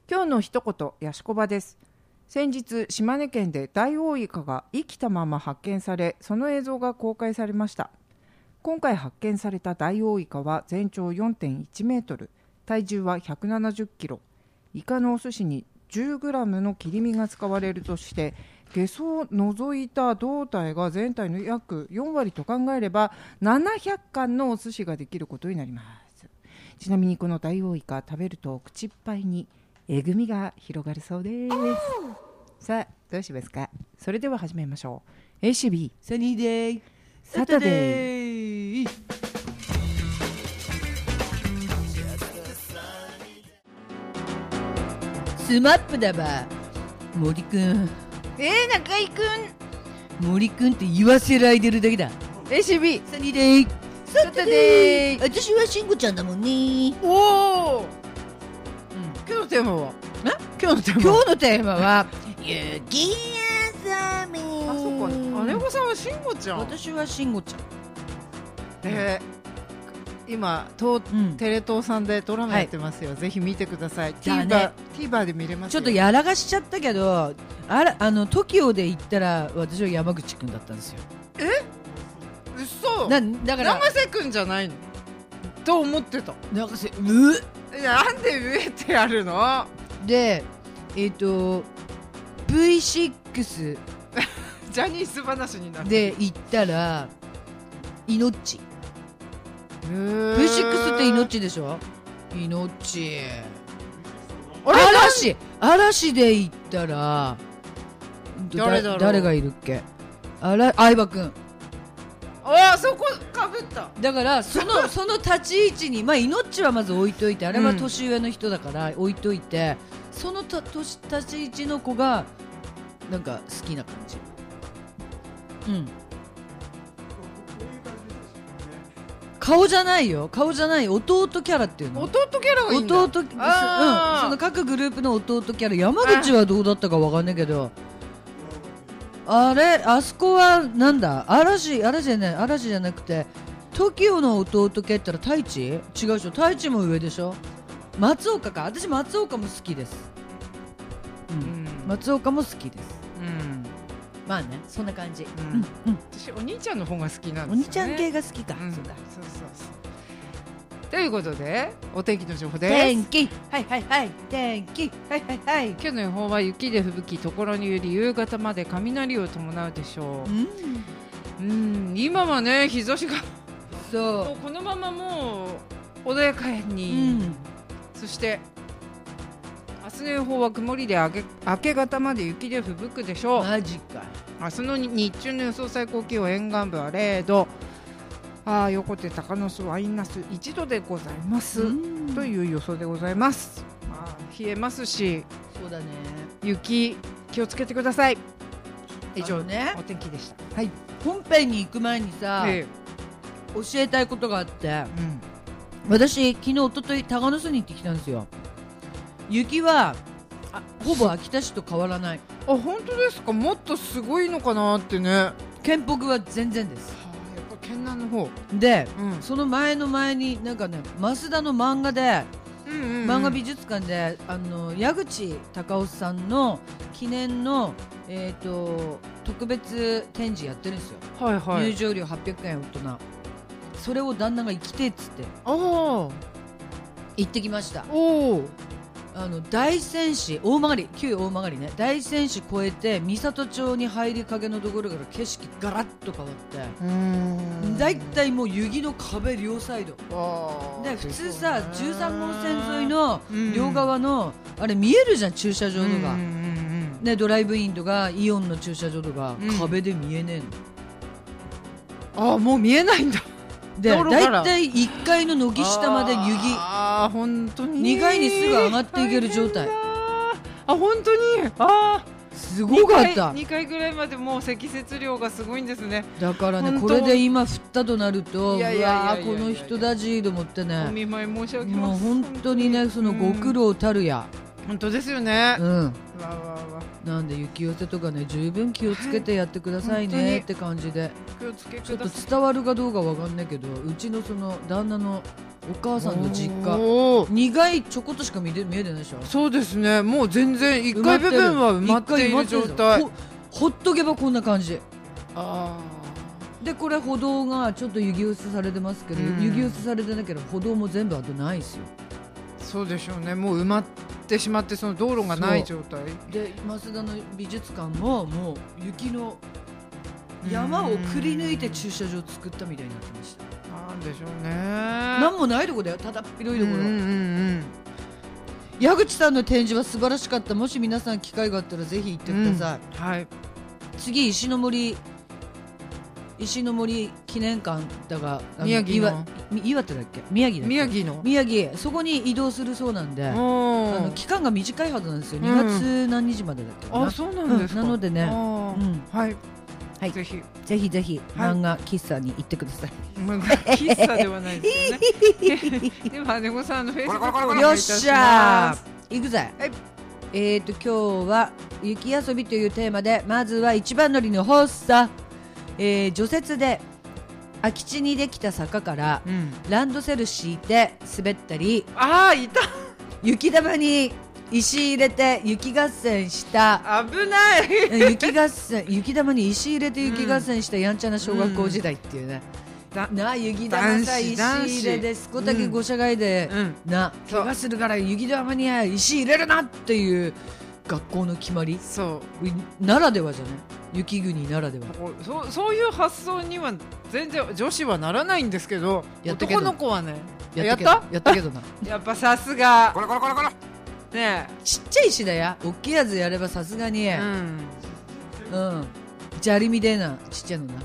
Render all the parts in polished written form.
今日の一言、ヤシコバです。先日、島根県でダイオウイカが生きたまま発見され、その映像が公開されました。今回発見されたダイオウイカは全長 4.1 メートル、体重は170キロ。イカのお寿司に10グラムの切り身が使われるとして、ゲソを除いた胴体が全体の約4割と考えれば700貫のお寿司ができることになります。ちなみにこのダイオウイカ、食べると口いっぱいにえぐみが広がるそうです。さあどうしますか。それでは始めましょう。 ACB サニーデイサタデー。 スマップだば森くん。 中井くん。 森くんって言わせられてるだけだ。 ACB サニーデイサタデー。 私はしんごちゃんだもんね。 おお、今日のテーマは今日のテーマは雪遊び。 あ、そっか、姉御さんはしんごちゃん。 私はしんごちゃんで、今テレ東さんでドラマやってますよ、ぜひ見てください。 TVer で見れますよ。 ちょっとやらがしちゃったけど、TOKIO で行ったら私は山口くんだったんですよ。 嘘。 だから長瀬くんじゃないのと思ってた。 長瀬なんで上ってやるので、V6 ジャニーズ話になるで行ったら命。V6 って命でしょ。命。嵐で行ったら誰がいるっけ。相葉くん。 あ、そこかぶった。 だからその立ち位置に、命はまず置いといて、あれは年上の人だから置いといて、その立ち位置の子がなんか好きな感じ。顔じゃないよ、弟キャラっていうの。 弟キャラがいいんだ。 その各グループの弟キャラ。山口はどうだったかわかんないけど、あそこはなんだ、嵐じゃなくて TOKIO の弟キャラって言ったら太一。違うでしょ、太一も上でしょ。松岡か。私松岡も好きです。松岡も好きです。まあね、そんな感じ。 私お兄ちゃんの方が好きなんですよね。 お兄ちゃん系が好きか。 そうということで、お天気の情報です。 天気、天気、 今日の予報は雪で吹雪、ところにより夕方まで雷を伴うでしょう。今はね、日差しがもうこのままもう穏やかに、そして明日の予報は曇りで明け方まで雪で吹雪でしょう。 マジか。 明日の日中の予想最高気温、沿岸部は0度、横手高野市はマイナス1度でございますという予想でございます。冷えますし、 そうだね、 雪気をつけてください。以上ね、 お天気でした。 本編に行く前にさ、教えたいことがあって、私昨日一昨日高野市に行ってきたんですよ。雪はほぼ秋田市と変わらない。 本当ですか。もっとすごいのかなってね。 県北は全然です。 やっぱ県南の方で、その前になんかね、増田の漫画で、漫画美術館で矢口隆夫さんの記念の、特別展示やってるんですよ。入場料800円大人。それを旦那が行きてっつって行ってきました。大仙市旧大曲ね、大仙市越えて三郷町に入りかけのところから景色ガラッと変わって、だいたいもう雪の壁両サイドで、普通さ13号線沿いの両側のあれ見えるじゃん、駐車場とかね、ドライブインとかイオンの駐車場とか、壁で見えねえの。 もう見えないんだ。 で、だいたい1階の軒下まで雪、 本当に 2階にすぐ上がっていける状態。 本当にすごかった。 2階ぐらいまでもう積雪量がすごいんですね。 だからね、これで今降ったとなると、この人だじと思ってね、 お見舞い申し上げます。 もう本当にね、そのご苦労たるや。 本当ですよね。 なんで雪寄せとかね十分気をつけてやってくださいねって感じで、 気をつけちょっとください。 伝わるかどうかわかんないけど、うちのその旦那のお母さんの実家おー苦いちょこっとしか見えてないでしょ。 そうですね、もう全然1階部分は埋まっている状態。 ほっとけばこんな感じあで、これ歩道がちょっと雪寄せされてますけど、 うん雪寄せされてなければ歩道も全部あとないですよ。 ー、そうでしょうね、もう埋まってしまって、その道路がない状態で、増田の美術館ももう雪の山をくり抜いて駐車場を作ったみたいになってました。 なんでしょうね。 なんもないとこだよ、ただっ広いところ。 うんうんうん矢口さんの展示は素晴らしかった。もし皆さん機会があったらぜひ行ってください。 はい。 次石の森記念館だが、 宮城の岩手だっけ、宮城だっけ、宮城そこに移動するそうなんで、期間が短いはずなんですよ。2月何日までだっけな。 あ、そうなんですか。 なのでね、 はい、 はい、 ぜひぜひ漫画喫茶に行ってください。 漫画喫茶ではないですよね。でも姉御さんのフェイスブックをお願いいよったします。 しゃー、行くぜ。 はい。 今日は雪遊びというテーマで、まずは一番乗りの発作、除雪で空き地にできた坂からランドセル敷いて滑ったり、 ああ、いた。 雪玉に石入れて雪合戦した危ない。 雪玉に石入れて雪合戦したやんちゃな小学校時代っていうね、雪玉さ石入れでスコタケごしゃがいで、怪我するから雪玉に石入れるなっていう学校の決まり、 そうならではじゃない、雪国ならでは。 そういう発想には全然女子はならないんですけど、男の子はね、やったけどな。 やっぱさすがこれね、 ちっちゃい石だよ、大きいやつやればさすがに砂利みたいなちっちゃいのな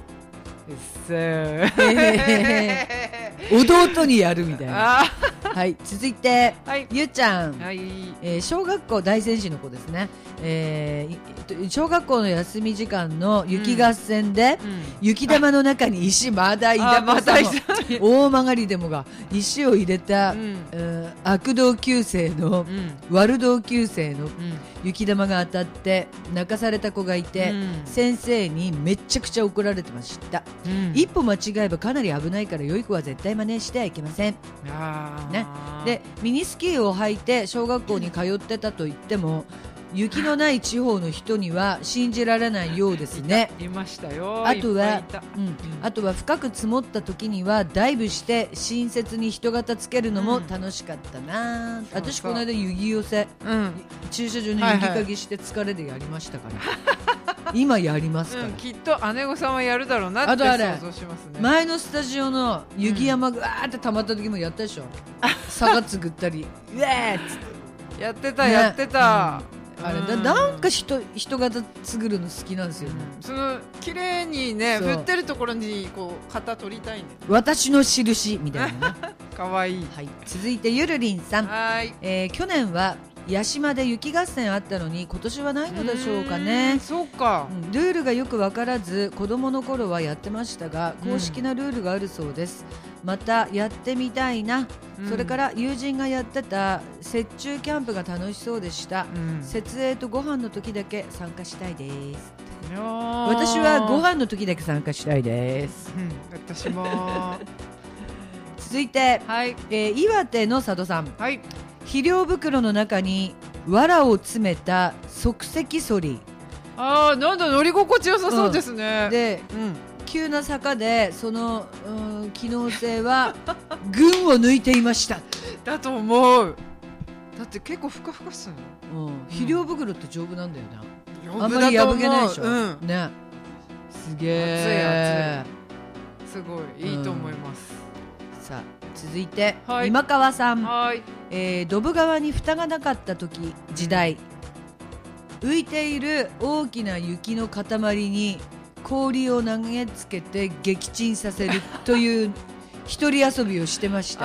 弟にやるみたいな。はい、続いて、ゆうちゃん、小学校大戦士の子ですね。小学校の休み時間の雪合戦で、雪玉の中に石まだいだまた大曲がりでもが石を入れた、悪同級生の、悪同級生の雪玉が当たって泣かされた子がいて、先生にめちゃくちゃ怒られてました。一歩間違えばかなり危ないから良い子は絶対真似してはいけません。で、ミニスキーを履いて小学校に通ってたと言っても雪のない地方の人には信じられないようですね。 いましたよ。 あとは深く積もった時にはダイブして親切に人型つけるのも楽しかったな。私この間雪寄せ、駐車場に雪かきして疲れでやりましたから今やりますから、 きっと姉御さんはやるだろうなって想像しますね。 前のスタジオの雪山がーって溜まった時もやったでしょ。坂作ったりうわーっつってやってた。 あれなんか人型作るの好きなんですよね。 その綺麗にね振ってるところにこう型取りたいね。 私の印みたいなね。 かわいい。 続いてゆるりんさん、去年は屋島で雪合戦あったのに今年はないのでしょうかね。 そうか、 ルールがよく分からず子供の頃はやってましたが、公式なルールがあるそうです。またやってみたいな。それから友人がやってた雪中キャンプが楽しそうでした。設営とご飯の時だけ参加したいです。私はご飯の時だけ参加したいです。 私も続いて、岩手の佐渡さん、肥料袋の中に藁を詰めた即席ソリ。 なんだ乗り心地よさそうですね。 で、急な坂でその機能性は群を抜いていました。 だと思う。だって結構ふかふかっすね。 肥料袋って丈夫なんだよな。あんまり破けないでしょ。ね。すげえ。 すごいいいと思います。 さあ続いて今川さん、ドブ川に蓋がなかった時代、浮いている大きな雪の塊に氷を投げつけて撃沈させるという一人遊びをしてました。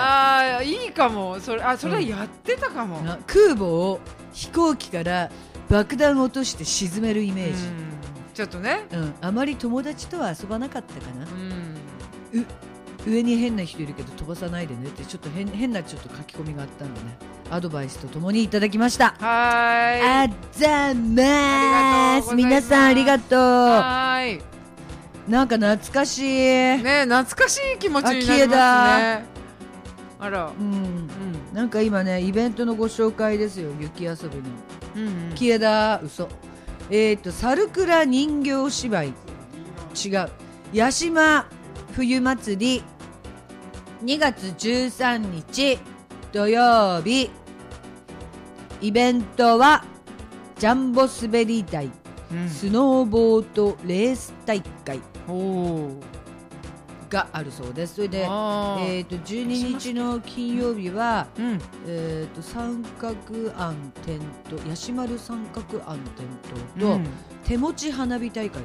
いいかも。それはやってたかも。 空母を飛行機から爆弾を落として沈めるイメージ。 ちょっとね、 あまり友達とは遊ばなかったかな。 上に変な人いるけど飛ばさないでねってちょっと変なちょっと書き込みがあったんでね、アドバイスとともにいただきました。 はあざまーす。皆さんありがとう。 はい。 なんか懐かしいね、懐かしい気持ちになりますね。あら、 なんか今ねイベントのご紹介ですよ。雪遊びの、消えだ嘘猿倉人形芝居、違う、八島冬祭り2月13日土曜日、イベントはジャンボ滑り台、スノーボードレース大会があるそうです。それで、12日の金曜日は、三角庵点灯、ヤシマル三角庵点灯と、手持ち花火大会だって。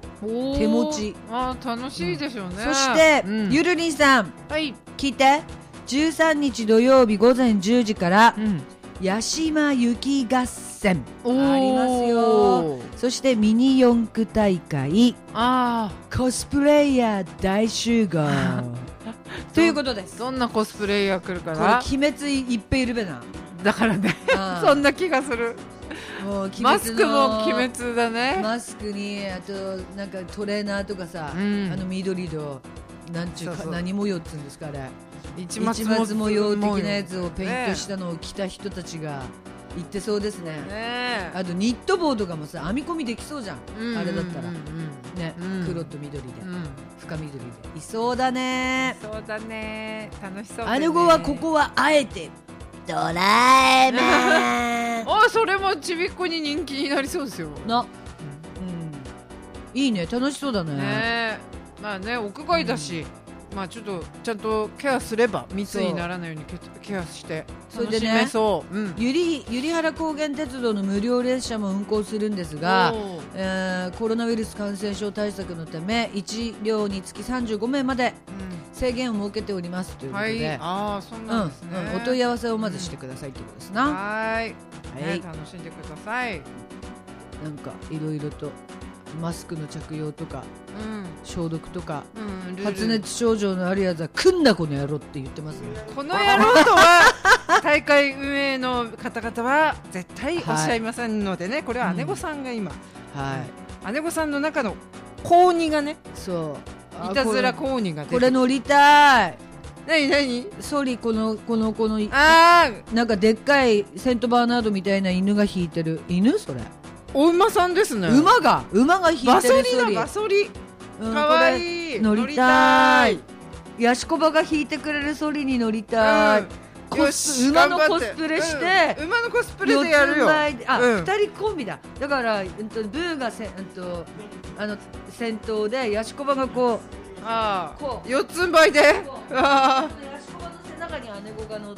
手持ち、 楽しいでしょうね。 そして、ゆるりんさん、聞いて、13日土曜日午前10時から、八島雪合戦ありますよ。そしてミニ四駆大会、コスプレイヤー大集合ということです。 どんなコスプレイヤー来るかな。 これ鬼滅いっぺいいるべな。 だからねそんな気がする。もうマスクも鬼滅だね。 マスクにあとなんかトレーナーとかさ、緑のなんちゅうか何模様っつうんですか、あれ市松模様的なやつをペイントしたのを着た人たちが行ってそうですね。あとニット帽とかもさ編み込みできそうじゃん、あれだったらね、黒と緑で、深緑でいそうだね。 そうだね、楽しそうだね。 姉子はここはあえてドラえもんそれもちびっこに人気になりそうですよな。 いいね、楽しそうだね。 まあね、屋外だし、まあちょっとちゃんとケアすれば密にならないようにケアして楽しめそう。 百合原高原鉄道の無料列車も運行するんですが、コロナウイルス感染症対策のため1両につき35名まで制限を設けておりますということで、 そうなんですね。 お問い合わせをまずしてくださいということですな。 はい、楽しんでください。 なんかいろいろとマスクの着用とか、消毒とか、発熱症状のあるやつは来んなこの野郎って言ってますね。 この野郎とは大会運営の方々は絶対おっしゃいませんのでね、これは姉御さんが今、姉御さんの中の高2がね、いたずら高2が出て、 これ乗りたい。 何ソリ、このなんかでっかいセントバーナードみたいな犬が引いてる犬、それお馬さんですね。 馬が引いてるソリ。 バソリかわいい。 乗りたい。ヤシコバが引いてくれるソリに乗りたい。馬のコスプレして、 馬のコスプレでやるよ。 2人コンビだ。だからブーが先頭でヤシコバがこう四つん這いで、ヤシコバの背中に姉子が乗って、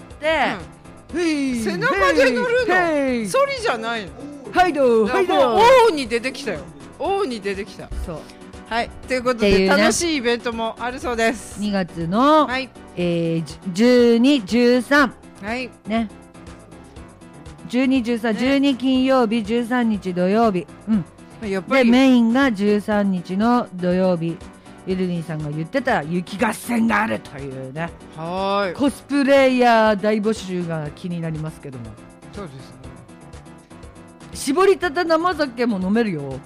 背中で乗るの。ソリじゃないの。 はいどう王に出てきたよ。王に出てきた。そう。はい、ということで楽しいイベントもあるそうです。 2月の12、13ね、12、13、12金曜日、13日土曜日、でメインが13日の土曜日、ゆるりんさんが言ってた雪合戦があるというね。コスプレイヤー大募集が気になりますけども。 そうですね。 絞りたて生酒も飲めるよ。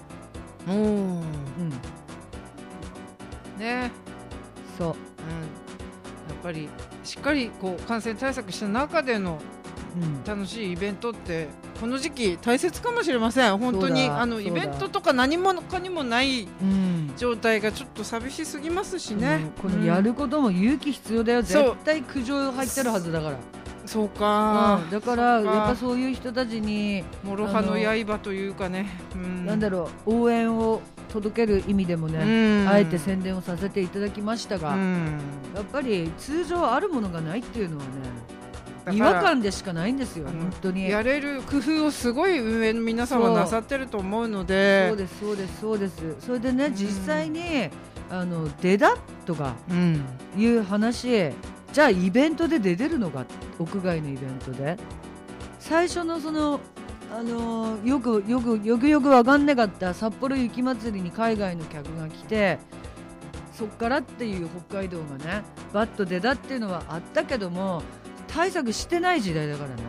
ね、そう、やっぱりしっかりこう感染対策した中での楽しいイベントってこの時期大切かもしれません。本当にイベントとか何もかにもない状態がちょっと寂しすぎますしね。 このやることも勇気必要だよ。絶対苦情入ってるはずだから。 そうか、 だからやっぱそういう人たちに諸刃の刃というかね、 なんだろう、応援を届ける意味でもね、あえて宣伝をさせていただきましたが、やっぱり通常あるものがないっていうのはね、違和感でしかないんですよ。本当にやれる工夫をすごい運営の皆さんはなさってると思うので。 そうです。それでね、実際に出だとかいう話、じゃあイベントで出てるのか、屋外のイベントで最初のそのよく分かんなかった札幌雪まつりに海外の客が来て、 そっからっていう北海道がねバッと出たっていうのはあったけども対策してない時代だからね。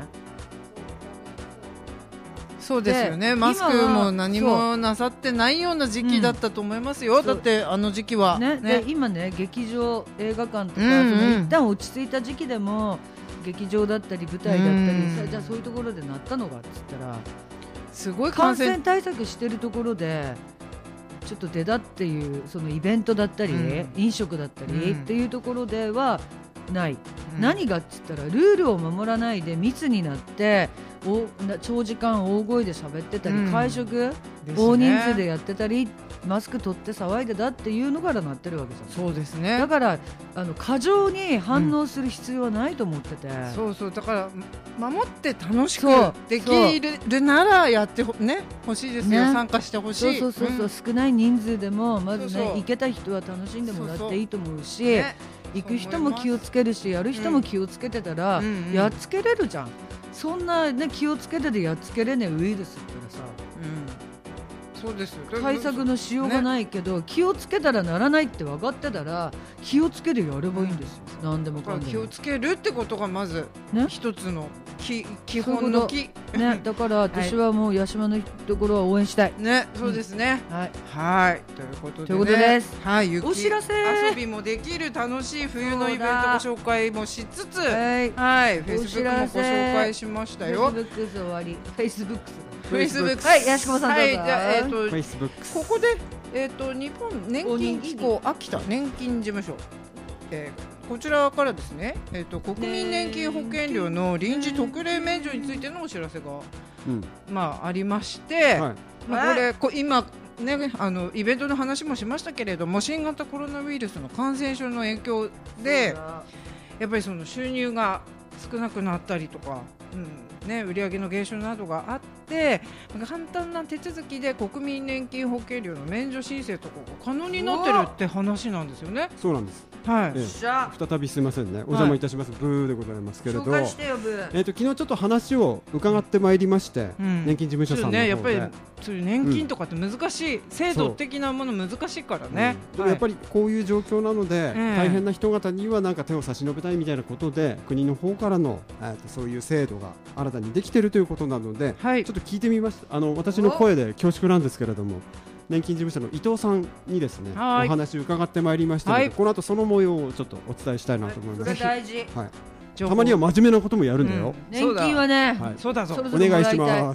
そうですよね。マスクも何もなさってないような時期だったと思いますよ、だってあの時期は、 ねで今ね劇場映画館とか、その一旦落ち着いた時期でも劇場だったり舞台だったり、じゃあそういうところでなったのかっつったらすごい感染対策してるところでちょっと出たっていうそのイベントだったり、飲食だったりっていうところではない、何がっつったらルールを守らないで密になって長時間大声で喋ってたり、会食、大人数でやってたりマスク取って騒いでたっていうのからなってるわけじゃん。 そうですね。 だから過剰に反応する必要はないと思ってて、 そうそう、だから守って楽しくできるならやってね欲しいですよ、参加してほしい。 そう、少ない人数でもまずね行けた人は楽しんでもらっていいと思うし、行く人も気をつけるしやる人も気をつけてたら、やっつけれるじゃん。そんな、ね、気をつけてでやっつけれねえウイルスったらさ、 そうですよ。 対策のしようがないけど、気をつけたらならないって分かってたら気をつけてやればいいんですよ、何でもかんでも。 気をつけるってことがまず一つの基本のだから私はもう八島のところは応援したいね。そうですね、はいということでです。 はい、 お知らせ遊びもできる楽しい冬のイベントご紹介もしつつ、はいフェイスブックもご紹介しましたよ。 フェイスブック終わり。フェイスブックスはい、八島さんどうぞ。 フェイスブックここで日本年金機構秋田年金事務所、こちらからですね、国民年金保険料の臨時特例免除についてのお知らせが、ありまして、これ今ね、イベントの話もしましたけれども、新型コロナウイルスの感染症の影響でやっぱりその収入が少なくなったりとか、売上の減少などがあって簡単な手続きで国民年金保険料の免除申請とかが可能になってるって話なんですよね。 そうなんです。 はい、 再びすみませんね、お邪魔いたします、ブーでございますけれど、 紹介してよブー。 昨日ちょっと話を伺ってまいりまして、年金事務所さんの方で、 やっぱりそういう年金とかって難しい、制度的なもの難しいからね、 でもやっぱりこういう状況なので、大変な人方にはなんか手を差し伸べたいみたいなことで国の方からのそういう制度が新たにできているということなので、ちょっと聞いてみました。私の声で恐縮なんですけれども、年金事務所の伊藤さんにですね、お話を伺ってまいりましたので、この後その模様をちょっとお伝えしたいなと思います。 大事。 たまには真面目なこともやるんだよ。 年金はね、 そうだぞ。 お願いします。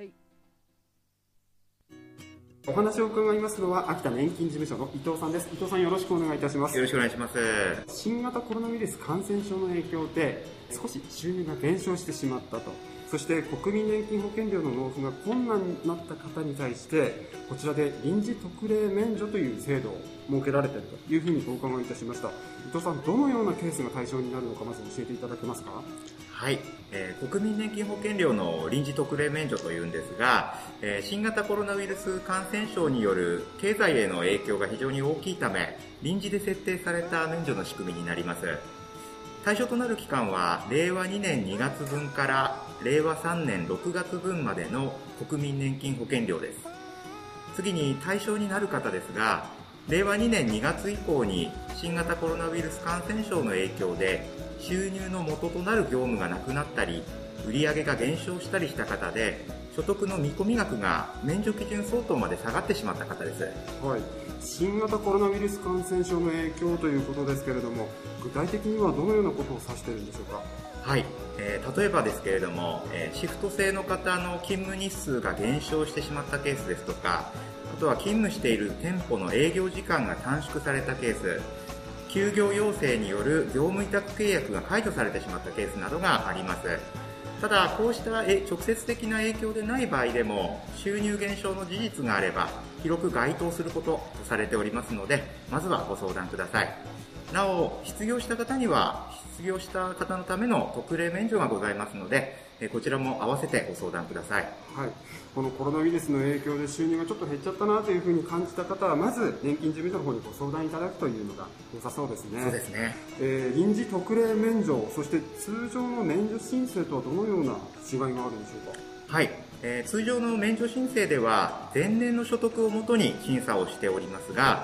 お話を伺いますのは秋田年金事務所の伊藤さんです。伊藤さん、よろしくお願いいたします。 よろしくお願いします。 新型コロナウイルス感染症の影響で少し収入が減少してしまったと、そして国民年金保険料の納付が困難になった方に対してこちらで臨時特例免除という制度を設けられているというふうにお伺いいたしました。伊藤さん、どのようなケースが対象になるのかまず教えていただけますか。 はい、国民年金保険料の臨時特例免除というんですが、新型コロナウイルス感染症による経済への影響が非常に大きいため臨時で設定された免除の仕組みになります。対象となる期間は令和2年2月分から令和3年6月分までの国民年金保険料です。次に対象になる方ですが、令和2年2月以降に新型コロナウイルス感染症の影響で収入の元となる業務がなくなったり売上が減少したりした方で、所得の見込み額が免除基準相当まで下がってしまった方です。 はい、新型コロナウイルス感染症の影響ということですけれども、具体的にはどのようなことを指しているんでしょうか。 はい、例えばですけれども、シフト制の方の勤務日数が減少してしまったケースですとか、あとは勤務している店舗の営業時間が短縮されたケース、休業要請による業務委託契約が解除されてしまったケースなどがあります。ただ、こうした直接的な影響でない場合でも収入減少の事実があれば広く該当することとされておりますので、まずはご相談ください。なお、失業した方には失業した方のための特例免除がございますので、こちらも合わせてご相談ください。 はい、このコロナウイルスの影響で収入がちょっと減っちゃったなというふうに感じた方は、まず年金事務所の方にご相談いただくというのが良さそうですね。 そうですね。 臨時特例免除、そして通常の免除申請とはどのような違いがあるんでしょうか。 はい、通常の免除申請では前年の所得をもとに審査をしておりますが、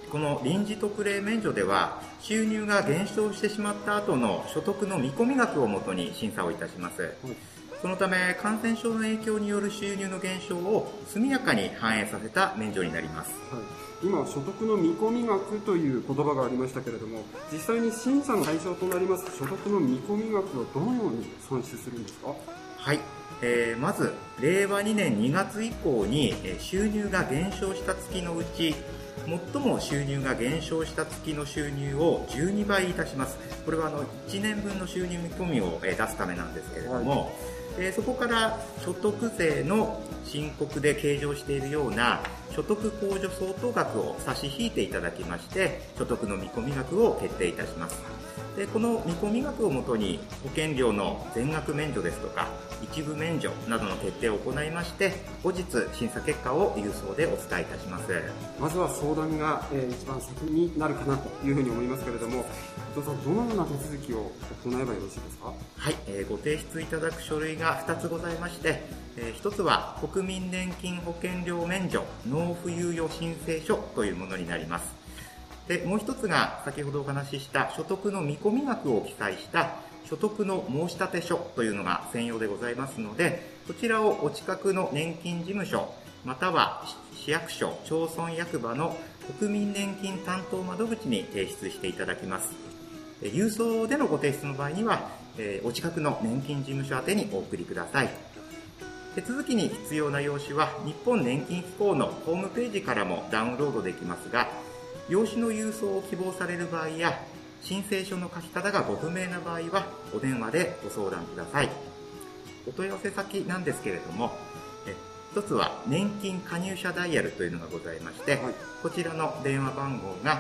この臨時特例免除では収入が減少してしまった後の所得の見込み額をもとに審査をいたします。そのため感染症の影響による収入の減少を速やかに反映させた免除になります。 今、所得の見込み額という言葉がありましたけれども、実際に審査の対象となります所得の見込み額をどのように算出するんですか？ はい、まず令和2年2月以降に収入が減少した月のうち最も収入が減少した月の収入を12倍いたします。これは1年分の収入見込みを出すためなんですけれども、そこから所得税の申告で計上しているような所得控除相当額を差し引いていただきまして所得の見込み額を決定いたします。でこの見込み額をもとに保険料の全額免除ですとか一部免除などの決定を行いまして後日審査結果を郵送でお伝えいたします。 まずは相談が、一番先になるかなというふうに思いますけれども、伊藤さん、どのような手続きを行えばよろしいですか？ はい、ご提出いただく書類が2つございまして、1つは国民年金保険料免除納付猶予申請書というものになります。でもう一つが先ほどお話しした所得の見込み額を記載した所得の申立書というのが専用でございますので、こちらをお近くの年金事務所または市役所町村役場の国民年金担当窓口に提出していただきます。郵送でのご提出の場合にはお近くの年金事務所宛にお送りください。手続きに必要な用紙は日本年金機構のホームページからもダウンロードできますが、用紙の郵送を希望される場合や申請書の書き方がご不明な場合はお電話でご相談ください。お問い合わせ先なんですけれども、一つは年金加入者ダイヤルというのがございまして、こちらの電話番号が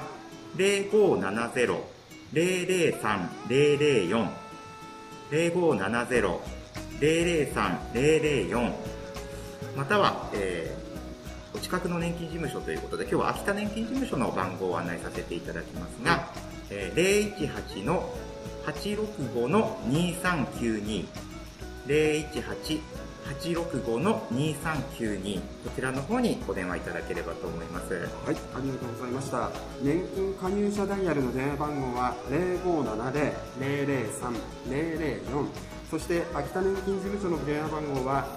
0570-003-004 0570-003-004 または、お近くの年金事務所ということで今日は秋田年金事務所の番号を案内させていただきますが、018-865-2392 018-865-2392こちらの方にお電話いただければと思います。 はい、ありがとうございました。年金加入者ダイヤルの電話番号は 0570-003-004 そして秋田年金事務所の電話番号は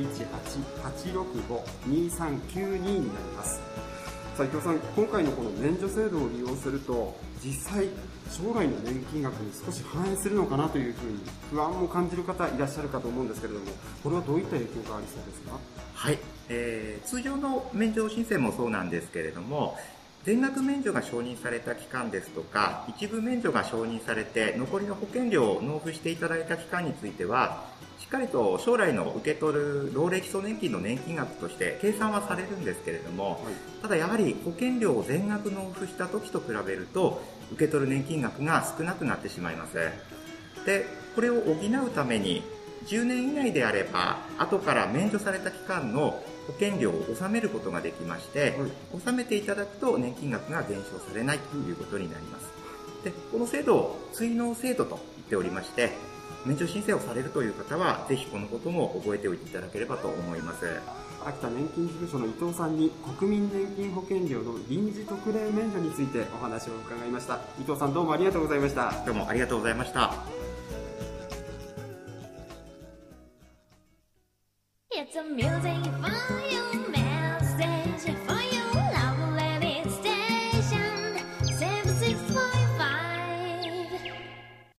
018-865-2392 になります。伊藤さん、今回のこの免除制度を利用すると実際将来の年金額に少し反映するのかなというふうに不安も感じる方いらっしゃるかと思うんですけれども、これはどういった影響がありそうですか？ はい、通常の免除申請もそうなんですけれども、全額免除が承認された期間ですとか一部免除が承認されて残りの保険料を納付していただいた期間についてはしっかりと将来の受け取る老齢基礎年金の年金額として計算はされるんですけれども、ただやはり保険料を全額納付した時と比べると受け取る年金額が少なくなってしまいます。でこれを補うために10年以内であれば後から免除された期間の保険料を納めることができまして、納めていただくと年金額が減少されないということになります。でこの制度を追納制度と言っておりまして、免除申請をされるという方はぜひこのことも覚えておいていただければと思います。 秋田年金事務所の伊藤さんに国民年金保険料の臨時特例免除についてお話を伺いました。伊藤さん、どうもありがとうございました。 どうもありがとうございました。 It's a music volume.